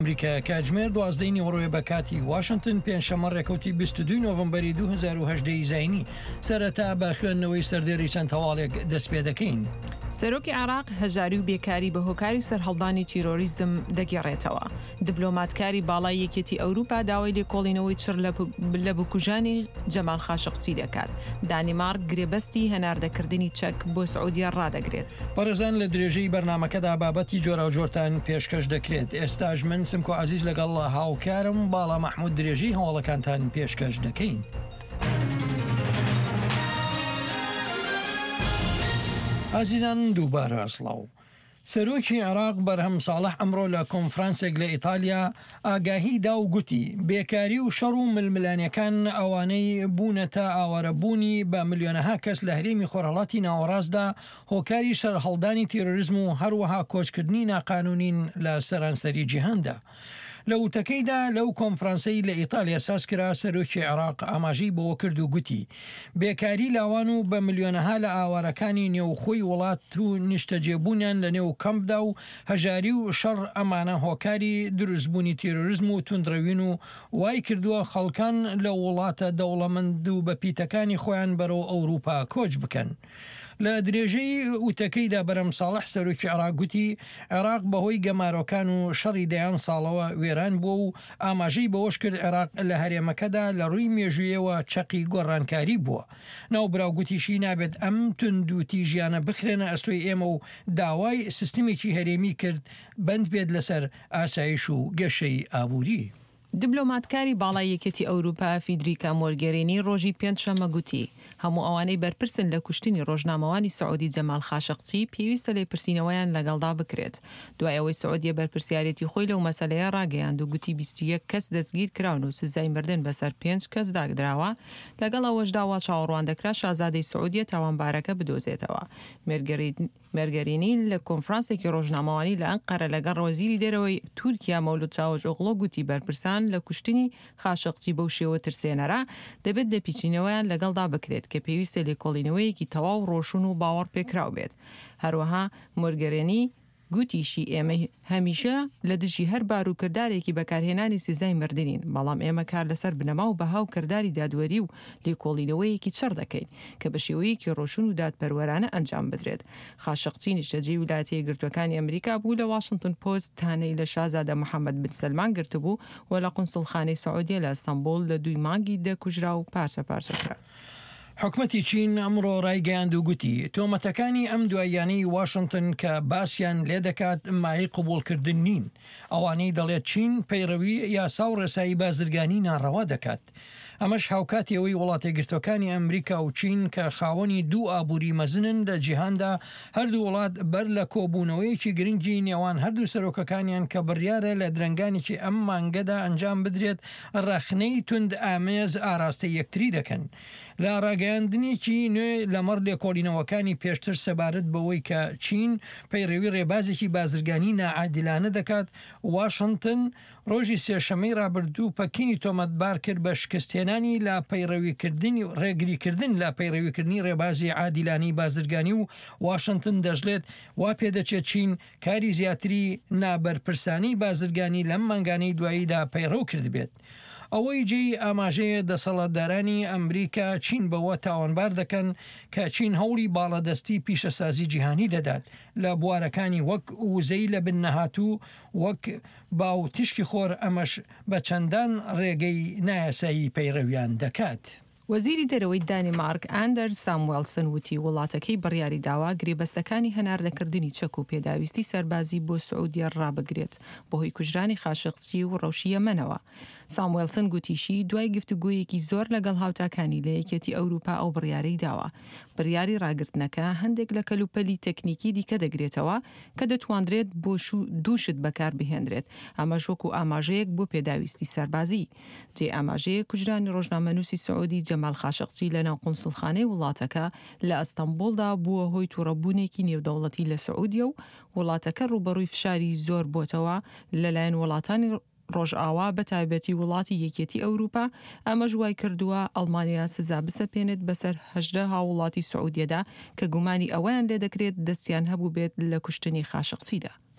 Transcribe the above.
ئەمریکا کاتژمێر 12 نیوەڕۆیە بە کاتی واشنگتن پێنجشەممە ڕێکەوتی 22 نۆڤەمبەری 2010 زینی سەرەتا بە خوێندنەوەی سەردێری چەند هەواڵێک دەست پێ دەکەین. سەرۆکی عێراق هەژاری و بێکاری بە هۆکاری سەرهەڵدانی تیرۆریزم دەگێڕێتەوە. دیپلۆماتکاری باڵای یەکێتی ئەوروپا داوای لێکۆڵینەوەی چڕ لە بکوژانی جەمال خاشقچی دەکات. دانیمارک گرێبەستی هەناردەکردنی چەک بۆ سعودیە ڕادەگرێت. پەرزان لە درێژەی بەرنامەکەدا بابەتی جۆراوجۆرتان پێشکەش دەکرێت. ئێستاژ من سمکۆ عزیز لەگەڵ هاوکارم باڵا مەحموود درێژەی هەواڵەکانتان پێشکەش دەکەین. ئازیزان دووبارە ئەسڵاو. سەرۆکی عێراق بەرهەم ساڵح ئەمڕۆ لە کۆنفرانسێک لە ئیتالیا ئاگاهی دا و گوتی بێکاری و شەڕ و ململانیەکان ئەوانەی بوونەتە ئاوارەبوونی بە ملیۆنەها کەس لە هەرێمی خۆرهەڵاتی ناوەڕاستدا هۆکاری شەرهەڵدانی تیرۆریزم و هەروەها کۆچکردنی ناقانونین لە سەرانسەری جیهاندا. لە وتەکەیدا لەو کۆنفرانسەی لە ئیتالیا سازکرا سەرۆکی عێراق ئاماژەی بەوە کرد و گوتی بێکاری لاوان و بە ملیۆنەها لە ئاوارەکانی نێوخۆی وڵات و نیشتەجێبوونیان لە نێو کەمپدا و هەژاری و شەڕ ئەمانە هۆکاری دروستبوونی تیرۆریزم و توندڕەوین و وای کردووە خەڵکان لە وڵاتە دەوڵەمەند و بە پیتەکانی خۆیان بەرەو ئەوروپا کۆچ بکەن. لە درێژەی وتەکەیدا بەرەم ساڵح سەرۆکی عێراق گوتی عێراق بەهۆی گەمارۆکان و شەڕی دەیان ساڵەوە وێران بووە و ئاماژەی بەوەش کرد عێراق لە هەرێمەکەدا لە ڕووی مێژوویەوە چەقی گۆڕانکاری بووە. ناوبراو گوتیشی نابێت ئەم توندوتی ژیانە بخرێنە ئەستۆی ئێمە و داوای سیستمێکی هەرێمی کرد بند بێت لەسەر ئاسایش و گەشەی ئابووری. دیپلۆماتکاری باڵای یەکێتی ئەوروپا فیدریکا مۆرگێرینی ڕۆژی پێنجشەممە گوتی هەموو ئەوانەی بەرپرسن لە کوشتنی ڕۆژنامەوانی سعودی جەمال خاشقچی پێویستە لێپرسینەوەیان لەگەڵدا بکرێت. دوای ئەوەی سعودیە بەرپرسیارەتی خۆی لەو مەسەلەیە ڕاگەیاند و گوتی 21 کەس دەستگیر کراون و سزای مردن بەسەر 5 کەس داگدراوە. لەگەڵ ئەوەشدا وا چاوەڕوان دەکرا شازادەی سعودیە تاوانبارەکە بدۆزێتەوە. مێرگەرینی لە کۆنفرانسێکی ڕۆژنامەوانی لە ئەنقەرە لەگەڵ وەزیری دەرەوەی تورکیا مەولود چاوشئۆغڵۆ گوتی بەرپرسان لە کوشتنی خاشقچی بەو شێوە ترسێنەرە دەبێت دەپیچینەوەیان لەگەڵدا بکرێت کە پێویستە لێکۆڵینەوەیەکی تەواو ڕۆشن و باوەڕ پێکراو بێت. هەروەها مۆرگەرێنی گوتیشی ئێمە هەمیشە لە دژی هەر باروکردارێکی بەکارهێنانی سزای مردنین، بەڵام ئێمە کار لەسەر بنەما و بەهاو کردداری دادوەری و لێکۆڵینەوەیەکی چڕ دەکەین کە بە شێوەیەکی ڕۆشن و دادپەروەرانە ئەنجام بدرێت. خاشقچی نیشتەجێی ویلایەتە یەکگرتووەکانی ئەمریکا بوو لە واشنگتن پۆست تانەی لە شازادە محەممەد بن سەلمان گرتبوو و لە قونسڵخانەی سعودیە لە ئەستەمبول لە 2 مانگی دەکوژرا و پارچە پارچەکرا. حکومەتی چین ئەمڕۆ ڕایگەیاند و گوتی تۆمەتەکانی ئەم دواییانەی واشنگتن کە باسییان لێ دەکات مای قبولکردن نین. ئەوانەی دەڵێت چین پەیڕەوی یاسا و ڕێسایی بازرگانی ناڕەوا دەکات. ئەمەش هاوکاتیەوەی وڵاتە گرتوەکانی ئەمریکا و چین کە خاوەنی دوو ئابووری مەزنن لە جیهاندا هەردوو وڵات بەر لە کۆبوونەوەیەکی گرنگی نێوان هەردوو سەرۆکەکانیان کە بڕیارە لە درنگانێکی ئەم مانگەدا ئەنجام بدرێت ڕەخنەی تند ئامێز ئاراستی یەکتری دەکەن. لە ڕاگەیاندنێکی نوێ لەمەڕ لێکۆڵینەوەکانی پێشتر سەبارەت بەوەی کە چین پەیڕەوی ڕێبازێکی بازرگانی ناعادیلانە دەکات، واشنگتن ڕۆژی سێشەمەی ڕابردوو پەکینی تۆمەتبار کرد بە شکستێنانی لا پەیڕەویکردنی و ڕێگریکردن لا پەیڕەویکردنی ڕێبازی عادیلانی بازرگانی و واشنگتن دەژڵێت وا پێدەچێت چین کاری زیاتری نابەرپرسانی بازرگانی لەم مانگانەی دواییدا پەیڕەو کرد بێت. ئەوەی جێی ئاماژەیە دەسەڵاتدارانی ئەمریکا چین بەوە تاوانبار دەکەن کە چین هەوڵی باڵەدەستی پیشەسازی جیهانی دەدات لە بوارەکانی وەک وزەی لە بن نەهاتوو وەک باو تشکی خۆر، ئەمەش بە چەندان ڕێگەی نایاسایی پەیڕەویان دەکات. وەزیری دەرەوەی دانیمارک ئاندەر ساموێلسن وتی وڵاتەکەی بڕیاری داوا گرێبەستەکانی هەناردەکردنی چەک و پێداویستی سەربازی بۆ سعودیە ڕابگرێت بەهۆی کوژرانی خاشقچی و ڕەوشی یەمەنەوە. ساموێلسن گوتیشی دوای گفتوگویەکی زۆر لەگەڵ هاوتاکانی لە یەکێتی ئەوروپا ئەو بڕیارەی داوە. بڕیاری ڕاگرتنەکە هەندێک لە کەلوپەلی تەکنیکی دیکە دەگرێتەوە کە دەتوانرێت بۆ دووشت بەکار بهێنرێت. ئەمەش وەکو ئاماژەیەک بۆ پێداویستی سەربازی. جێ ئاماژەیە کوژرانی ڕۆژنامەنووسی سعودی جەمال خاشقچی لە ناو قونسڵخانەی وڵاتەکە لە ئەستەمبولدا بووە هۆی تووڕەبوونێکی نێودەوڵەتی لە سعودیە و وڵاتەکە ڕوبەڕووی فشاری زۆر بۆتەوە لەلایەن وڵاتانی ڕۆژئاوا بە تایبەتی وڵاتی یەکێتی ئەوروپا. ئەمەش وای کردووە ئەڵمانیا سزا بسەپێنێت بەسەر 18 هاوڵاتی سعودیەدا کە گومانی ئەویان لێ دەکرێت دەستیان هەبوو بێت لە کوشتنی خاشقچیدا.